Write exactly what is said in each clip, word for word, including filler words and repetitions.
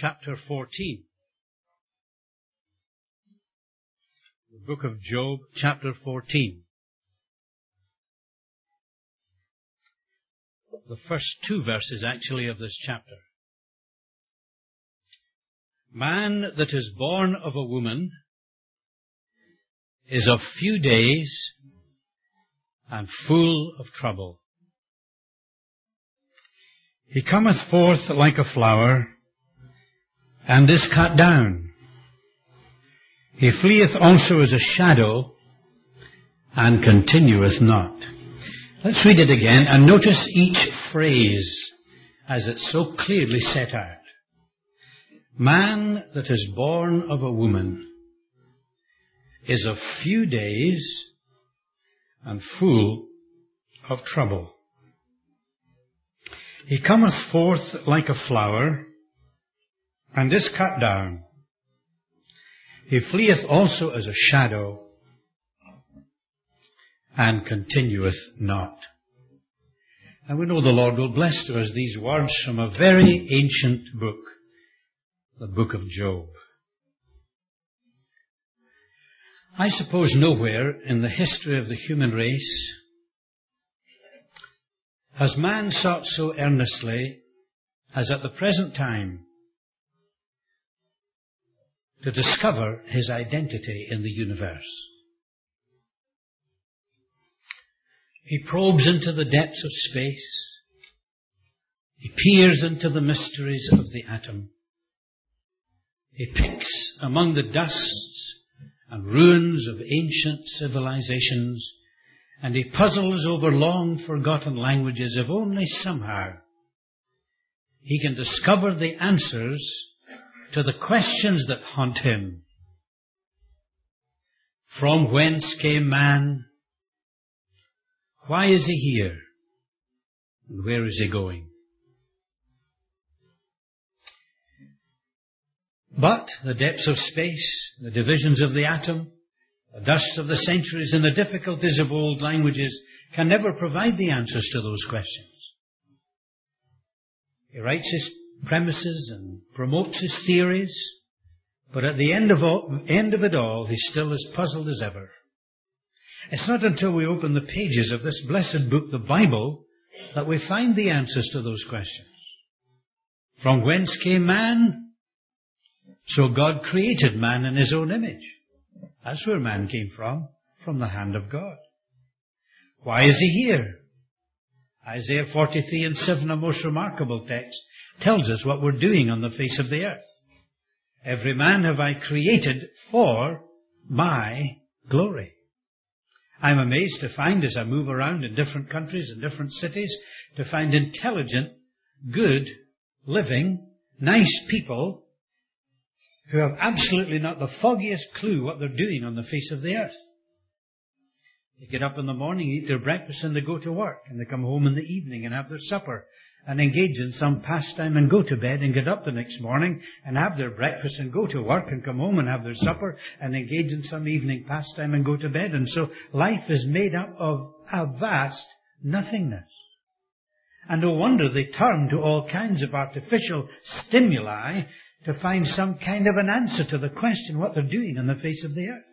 chapter fourteen. The book of Job, chapter fourteen. The first two verses, actually, of this chapter. Man that is born of a woman is of few days and full of trouble. He cometh forth like a flower, and is cut down. He fleeth also as a shadow, and continueth not. Let's read it again, and notice each phrase as it's so clearly set out. Man that is born of a woman is of few days and full of trouble. He cometh forth like a flower, and is cut down. He fleeth also as a shadow, and continueth not. And we know the Lord will bless to us these words from a very ancient book, the book of Job. I suppose nowhere in the history of the human race has man sought so earnestly as at the present time to discover his identity in the universe. He probes into the depths of space. He peers into the mysteries of the atom. He picks among the dusts and ruins of ancient civilizations, and he puzzles over long-forgotten languages if only somehow he can discover the answers to the questions that haunt him. From whence came man? Why is he here? And where is he going? But the depths of space, the divisions of the atom, the dust of the centuries, and the difficulties of old languages can never provide the answers to those questions. He writes his premises and promotes his theories, but at the end of, all, end of it all, he's still as puzzled as ever. It's not until we open the pages of this blessed book, the Bible, that we find the answers to those questions. From whence came man? So God created man in his own image. That's where man came from, from the hand of God. Why is he here? Isaiah forty-three and seven, a most remarkable text, tells us what we're doing on the face of the earth. Every man have I created for my glory. I'm amazed to find, as I move around in different countries and different cities, to find intelligent, good, living, nice people who have absolutely not the foggiest clue what they're doing on the face of the earth. They get up in the morning, eat their breakfast, and they go to work. And they come home in the evening and have their supper and engage in some pastime and go to bed and get up the next morning and have their breakfast and go to work and come home and have their supper and engage in some evening pastime and go to bed. And so life is made up of a vast nothingness. And no wonder they turn to all kinds of artificial stimuli to find some kind of an answer to the question what they're doing on the face of the earth.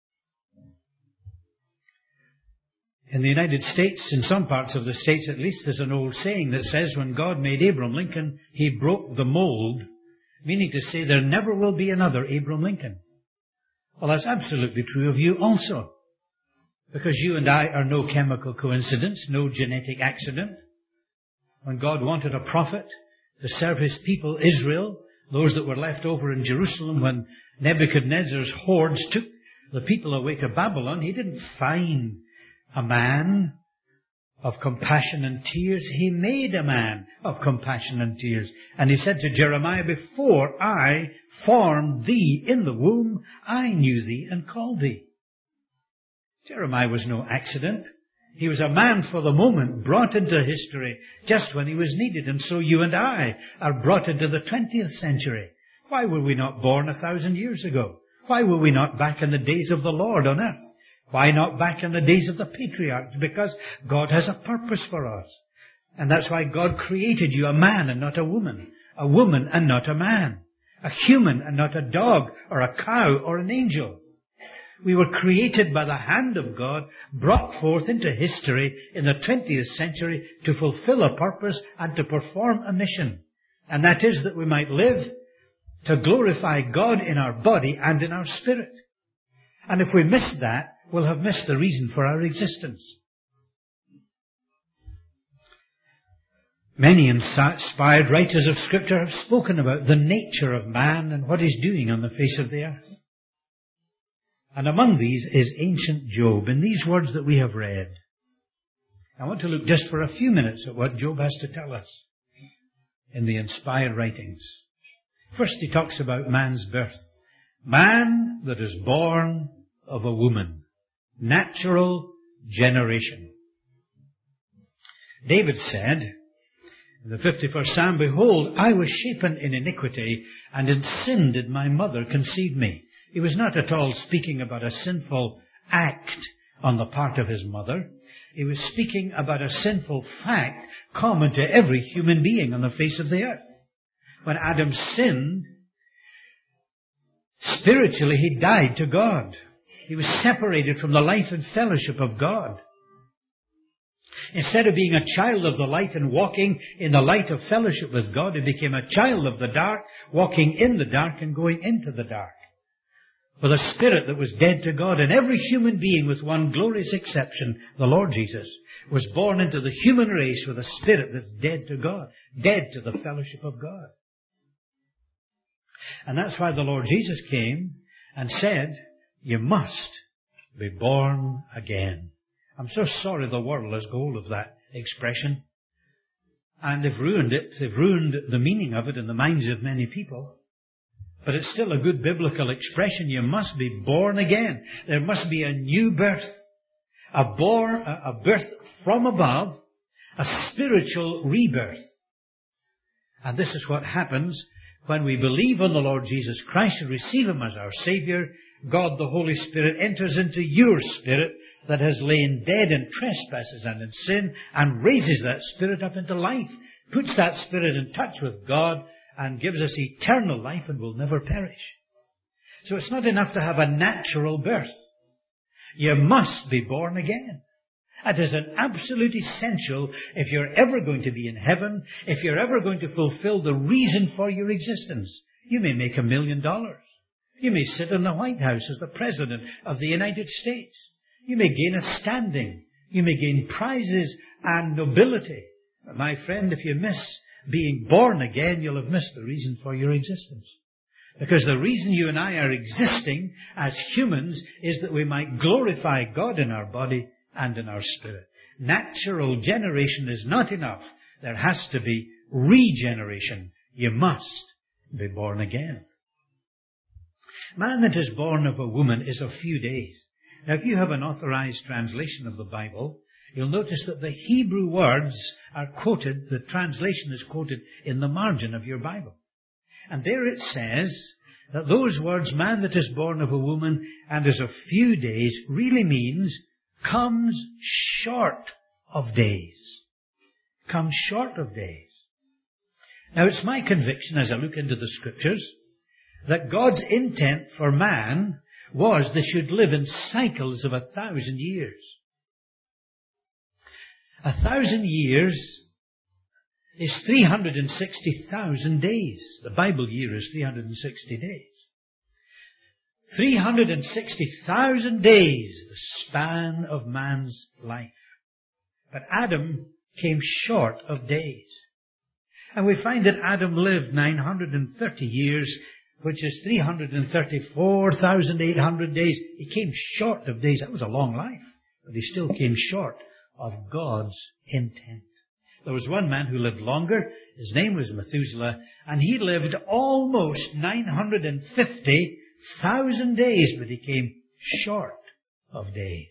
In the United States, in some parts of the States at least, there's an old saying that says when God made Abraham Lincoln, he broke the mold, meaning to say there never will be another Abraham Lincoln. Well, that's absolutely true of you also, because you and I are no chemical coincidence, no genetic accident. When God wanted a prophet to serve his people, Israel, those that were left over in Jerusalem when Nebuchadnezzar's hordes took the people away to Babylon, he didn't find a man of compassion and tears. He made a man of compassion and tears. And he said to Jeremiah, before I formed thee in the womb, I knew thee and called thee. Jeremiah was no accident. He was a man for the moment, brought into history just when he was needed. And so you and I are brought into the twentieth century. Why were we not born a thousand years ago? Why were we not back in the days of the Lord on earth? Why not back in the days of the patriarchs? Because God has a purpose for us. And that's why God created you a man and not a woman. A woman and not a man. A human and not a dog or a cow or an angel. We were created by the hand of God, brought forth into history in the twentieth century to fulfill a purpose and to perform a mission. And that is that we might live to glorify God in our body and in our spirit. And if we miss that, we'll have missed the reason for our existence. Many inspired writers of Scripture have spoken about the nature of man and what he's doing on the face of the earth. And among these is ancient Job. In these words that we have read, I want to look just for a few minutes at what Job has to tell us in the inspired writings. First, he talks about man's birth. Man that is born of a woman. Natural generation. David said in the fifty-first Psalm, "Behold, I was shapen in iniquity, and in sin did my mother conceive me." He was not at all speaking about a sinful act on the part of his mother. He was speaking about a sinful fact common to every human being on the face of the earth. When Adam sinned, spiritually he died to God. He was separated from the life and fellowship of God. Instead of being a child of the light and walking in the light of fellowship with God, he became a child of the dark, walking in the dark and going into the dark. With a spirit that was dead to God. And every human being, with one glorious exception, the Lord Jesus, was born into the human race with a spirit that's dead to God, dead to the fellowship of God. And that's why the Lord Jesus came and said, you must be born again. I'm so sorry the world has hold of that expression. And they've ruined it. They've ruined the meaning of it in the minds of many people. But it's still a good biblical expression. You must be born again. There must be a new birth. A born, a birth from above. A spiritual rebirth. And this is what happens when we believe on the Lord Jesus Christ and receive Him as our Savior. God, the Holy Spirit, enters into your spirit that has lain dead in trespasses and in sin, and raises that spirit up into life. Puts that spirit in touch with God and gives us eternal life and will never perish. So it's not enough to have a natural birth. You must be born again. It is an absolute essential if you're ever going to be in heaven, if you're ever going to fulfill the reason for your existence. You may make a million dollars. You may sit in the White House as the President of the United States. You may gain a standing. You may gain prizes and nobility. But my friend, if you miss being born again, you'll have missed the reason for your existence. Because the reason you and I are existing as humans is that we might glorify God in our body and in our spirit. Natural generation is not enough. There has to be regeneration. You must be born again. Man that is born of a woman is of few days. Now, if you have an authorized translation of the Bible, you'll notice that the Hebrew words are quoted, the translation is quoted in the margin of your Bible. And there it says that those words, man that is born of a woman and is of few days, really means comes short of days. Comes short of days. Now, it's my conviction as I look into the Scriptures that God's intent for man was they should live in cycles of a thousand years. A thousand years is three hundred sixty thousand days. The Bible year is three hundred sixty days. three hundred sixty thousand days, the span of man's life. But Adam came short of days. And we find that Adam lived nine hundred thirty years, which is three hundred thirty-four thousand eight hundred days. He came short of days. That was a long life. But he still came short of God's intent. There was one man who lived longer. His name was Methuselah. And he lived almost nine hundred fifty thousand days, but he came short of days.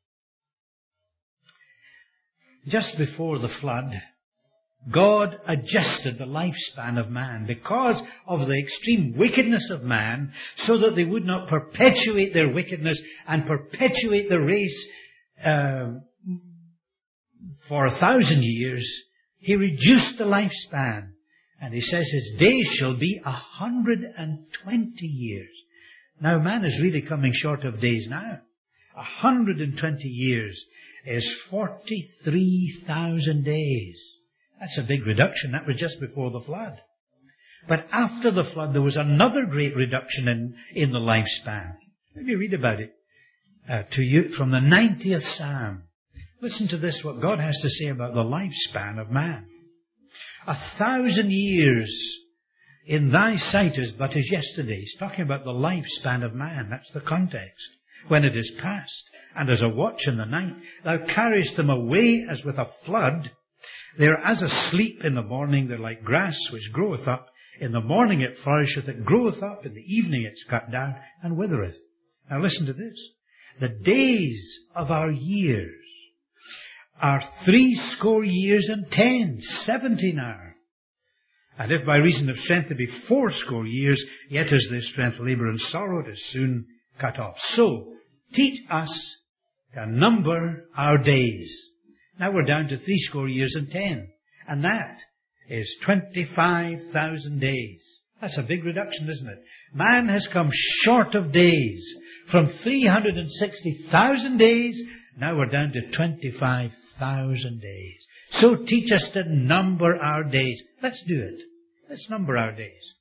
Just before the flood, God adjusted the lifespan of man because of the extreme wickedness of man, so that they would not perpetuate their wickedness and perpetuate the race uh, for a thousand years. He reduced the lifespan. And he says his days shall be a hundred and twenty years. Now man is really coming short of days now. A hundred and twenty years is forty-three thousand days. That's a big reduction. That was just before the flood. But after the flood, there was another great reduction in, in the lifespan. Let me read about it uh, to you from the ninetieth Psalm. Listen to this, what God has to say about the lifespan of man. A thousand years in thy sight is but as yesterday. He's talking about the lifespan of man. That's the context. When it is past, and as a watch in the night, thou carriest them away as with a flood. They are as asleep in the morning. They're like grass which groweth up. In the morning it flourisheth, it groweth up. In the evening it's cut down and withereth. Now listen to this. The days of our years are three score years and ten, seventy now. And if by reason of strength there be four score years, yet is their strength labour and sorrow, it is soon cut off. So, teach us to number our days. Now we're down to three score years and ten. And that is twenty-five thousand days. That's a big reduction, isn't it? Man has come short of days. From three hundred sixty thousand days, now we're down to twenty-five thousand days. So teach us to number our days. Let's do it. Let's number our days.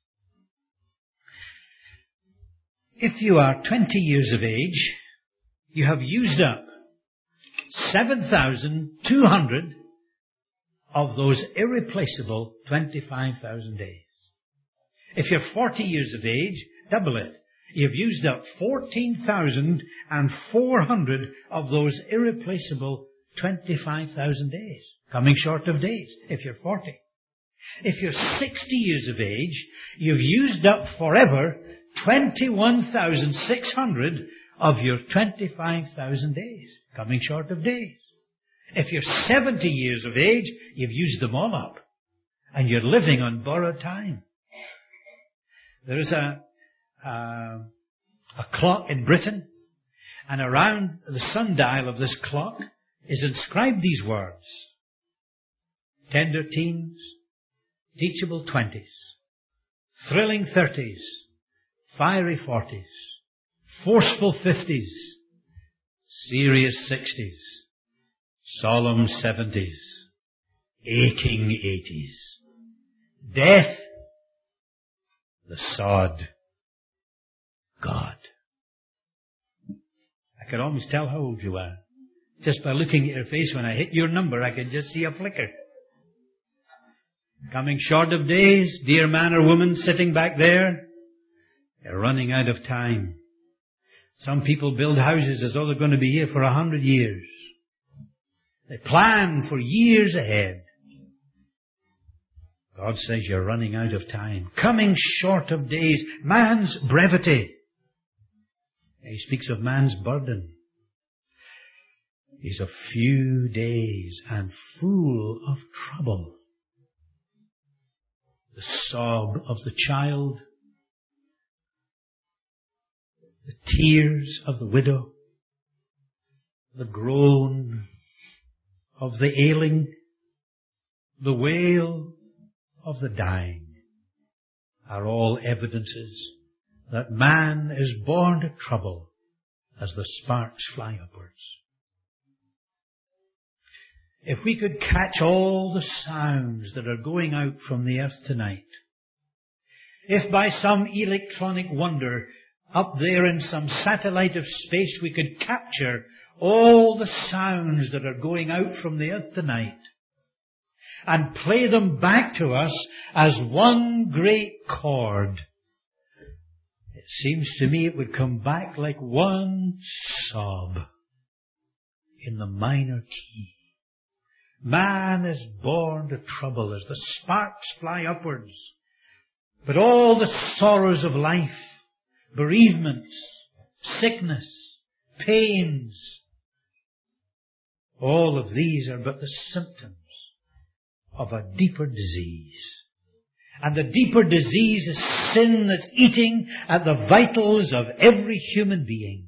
If you are twenty years of age, you have used up seven thousand two hundred of those irreplaceable twenty-five thousand days. If you're forty years of age, double it. You've used up fourteen thousand four hundred of those irreplaceable twenty-five thousand days. Coming short of days, if you're forty. If you're sixty years of age, you've used up forever twenty-one thousand six hundred of your twenty-five thousand days. Coming short of days. If you're seventy years of age, you've used them all up. And you're living on borrowed time. There is a, a, a clock in Britain, and around the sundial of this clock is inscribed these words. Tender teens, teachable twenties, thrilling thirties, fiery forties, forceful fifties, serious sixties, solemn seventies, aching eighties, death, the sod, God. I could almost tell how old you are. Just by looking at your face when I hit your number, I could just see a flicker. Coming short of days, dear man or woman sitting back there, you're running out of time. Some people build houses as though they're going to be here for a hundred years. They plan for years ahead. God says you're running out of time. Coming short of days. Man's brevity. He speaks of man's burden. He's a few days and full of trouble. The sob of the child, the tears of the widow, the groan of the ailing, the wail of the dying are all evidences that man is born to trouble as the sparks fly upwards. If we could catch all the sounds that are going out from the earth tonight, if by some electronic wonder up there in some satellite of space we could capture all the sounds that are going out from the earth tonight and play them back to us as one great chord, it seems to me it would come back like one sob in the minor key. Man is born to trouble as the sparks fly upwards. But all the sorrows of life, bereavements, sickness, pains, all of these are but the symptoms of a deeper disease. And the deeper disease is sin that's eating at the vitals of every human being.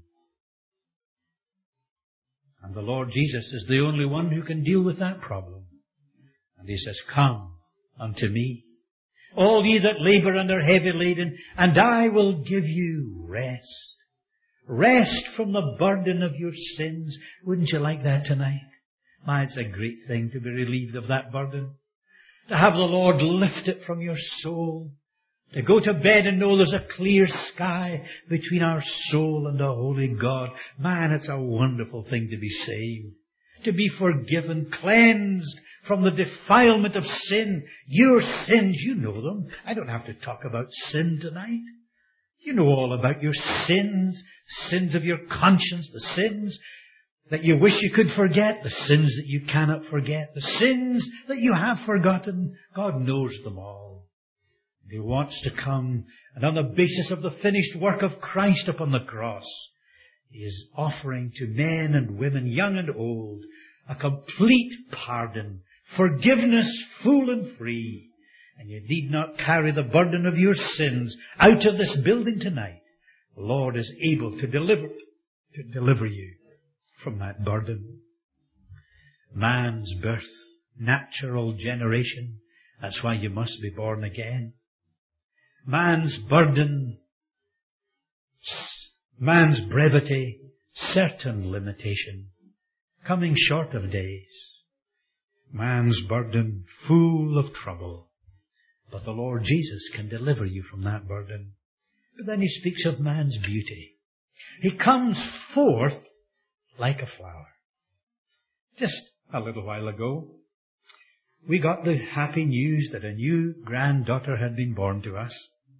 And the Lord Jesus is the only one who can deal with that problem. And He says, come unto me. all ye that labor and are heavy laden, and I will give you rest. Rest from the burden of your sins. Wouldn't you like that tonight? My, it's a great thing to be relieved of that burden. To have the Lord lift it from your soul. To go to bed and know there's a clear sky between our soul and the holy God. Man, it's a wonderful thing to be saved. To be forgiven, cleansed from the defilement of sin. Your sins, you know them. I don't have to talk about sin tonight. You know all about your sins, sins of your conscience, the sins that you wish you could forget, the sins that you cannot forget, the sins that you have forgotten. God knows them all. He wants to come, and on the basis of the finished work of Christ upon the cross, He is offering to men and women, young and old, a complete pardon, forgiveness full and free. And you need not carry the burden of your sins out of this building tonight. The Lord is able to deliver, to deliver you from that burden. Man's birth, natural generation, that's why you must be born again. Man's burden, man's brevity, certain limitation, coming short of days. Man's burden, full of trouble. But the Lord Jesus can deliver you from that burden. But then He speaks of man's beauty. He comes forth like a flower. Just a little while ago, we got the happy news that a new granddaughter had been born to us.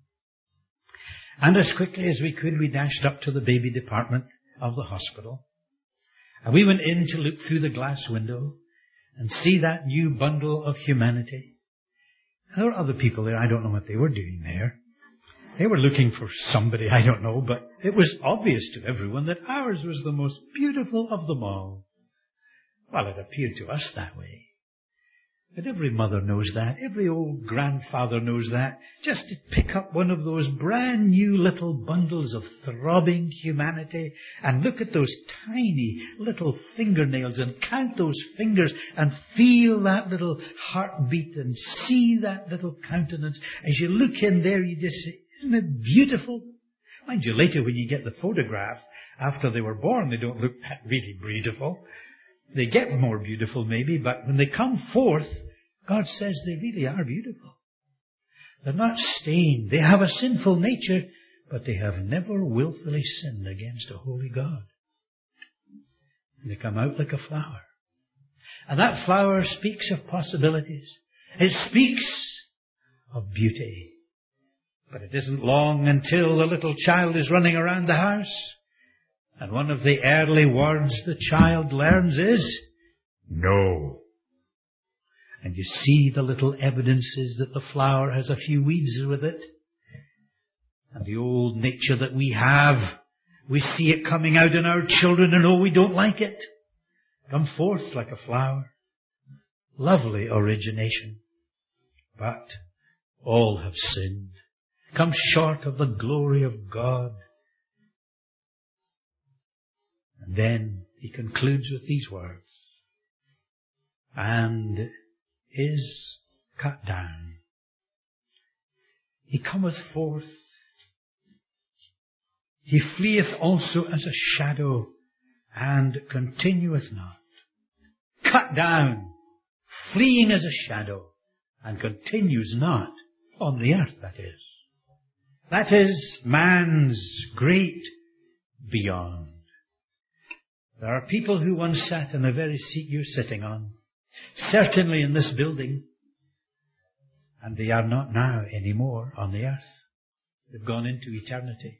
And as quickly as we could, we dashed up to the baby department of the hospital. And we went in to look through the glass window and see that new bundle of humanity. There were other people there. I don't know what they were doing there. They were looking for somebody, I don't know, but it was obvious to everyone that ours was the most beautiful of them all. Well, it appeared to us that way. But every mother knows that. Every old grandfather knows that. Just to pick up one of those brand new little bundles of throbbing humanity and look at those tiny little fingernails and count those fingers and feel that little heartbeat and see that little countenance. As you look in there, you just say, isn't it beautiful? Mind you, later when you get the photograph, after they were born, they don't look that really beautiful. They get more beautiful maybe, but when they come forth, God says they really are beautiful. They're not stained. They have a sinful nature, but they have never willfully sinned against a holy God. And they come out like a flower. And that flower speaks of possibilities. It speaks of beauty. But it isn't long until the little child is running around the house. And one of the early words the child learns is, no. And you see the little evidences that the flower has a few weeds with it. And the old nature that we have, we see it coming out in our children and oh, we don't like it. Come forth like a flower. Lovely origination. But all have sinned. Come short of the glory of God. And then he concludes with these words. And is cut down. He cometh forth. He fleeth also as a shadow and continueth not. Cut down, fleeing as a shadow and continues not on the earth, that is. That is man's great beyond. There are people who once sat in the very seat you're sitting on, certainly in this building, and they are not now anymore on the earth. They've gone into eternity.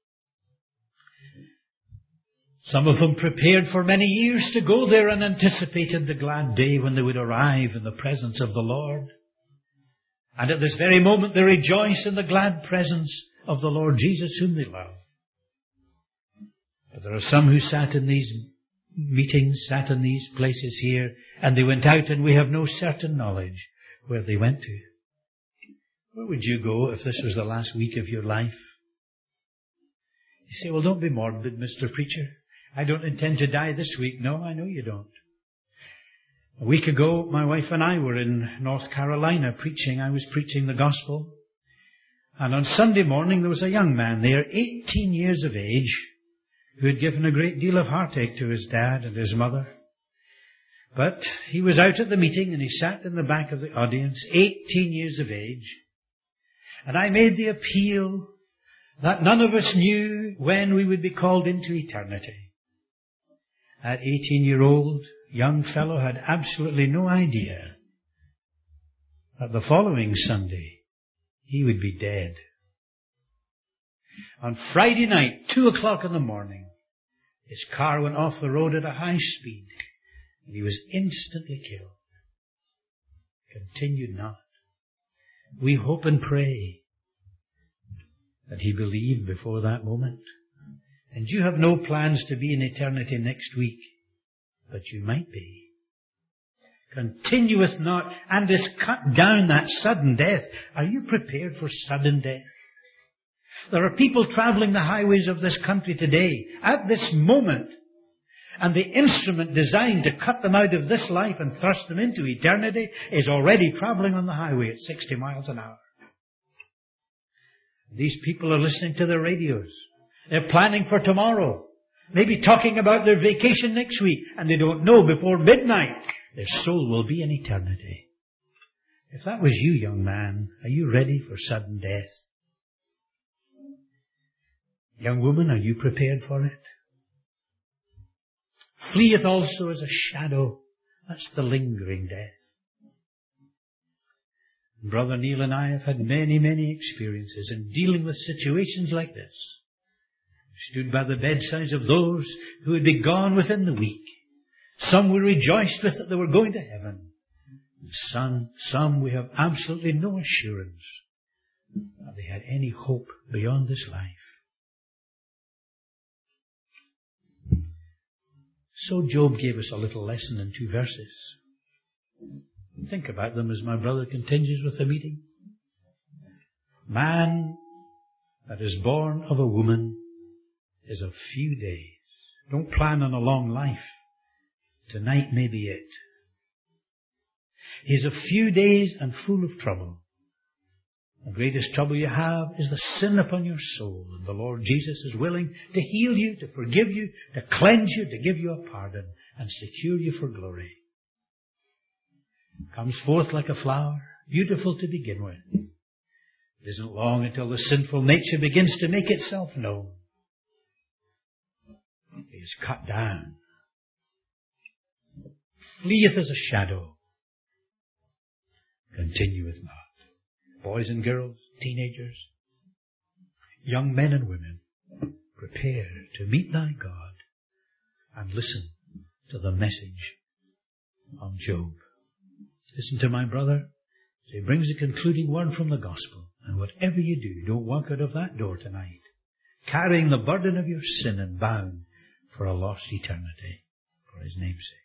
Some of them prepared for many years to go there and anticipated the glad day when they would arrive in the presence of the Lord. And at this very moment they rejoice in the glad presence of the Lord Jesus whom they love. But there are some who sat in these meetings, sat in these places here, and they went out and we have no certain knowledge where they went to. Where would you go if this was the last week of your life? You say, well, don't be morbid, Mister Preacher. I don't intend to die this week. No, I know you don't. A week ago, my wife and I were in North Carolina preaching. I was preaching the gospel. And on Sunday morning, there was a young man there, eighteen years of age, who had given a great deal of heartache to his dad and his mother. But he was out at the meeting and he sat in the back of the audience, eighteen years of age. And I made the appeal that none of us knew when we would be called into eternity. That eighteen-year-old young fellow had absolutely no idea that the following Sunday he would be dead. On Friday night, two o'clock in the morning, his car went off the road at a high speed, and he was instantly killed. Continued not. We hope and pray that he believed before that moment. And you have no plans to be in eternity next week, but you might be. Continueth not, and is cut down that sudden death. Are you prepared for sudden death? There are people traveling the highways of this country today, at this moment, and the instrument designed to cut them out of this life and thrust them into eternity is already traveling on the highway at sixty miles an hour. These people are listening to their radios. They're planning for tomorrow. Maybe talking about their vacation next week, and they don't know before midnight their soul will be in eternity. If that was you, young man, are you ready for sudden death? Young woman, are you prepared for it? Fleeth also as a shadow. That's the lingering death. Brother Neil and I have had many, many experiences in dealing with situations like this. We stood by the bedsides of those who had been gone within the week. Some we rejoiced with that they were going to heaven. Some, some we have absolutely no assurance that they had any hope beyond this life. So Job gave us a little lesson in two verses. Think about them as my brother continues with the meeting. Man that is born of a woman is of few days. Don't plan on a long life. Tonight may be it. He is of few days and full of trouble. The greatest trouble you have is the sin upon your soul. And the Lord Jesus is willing to heal you, to forgive you, to cleanse you, to give you a pardon, and secure you for glory. Comes forth like a flower, beautiful to begin with. It isn't long until the sinful nature begins to make itself known. It is cut down. Fleeth as a shadow. Continueth not. Boys and girls, teenagers, young men and women, prepare to meet thy God and listen to the message of Job. Listen to my brother. So he brings a concluding word from the gospel. And whatever you do, don't walk out of that door tonight carrying the burden of your sin and bound for a lost eternity, for his name's sake.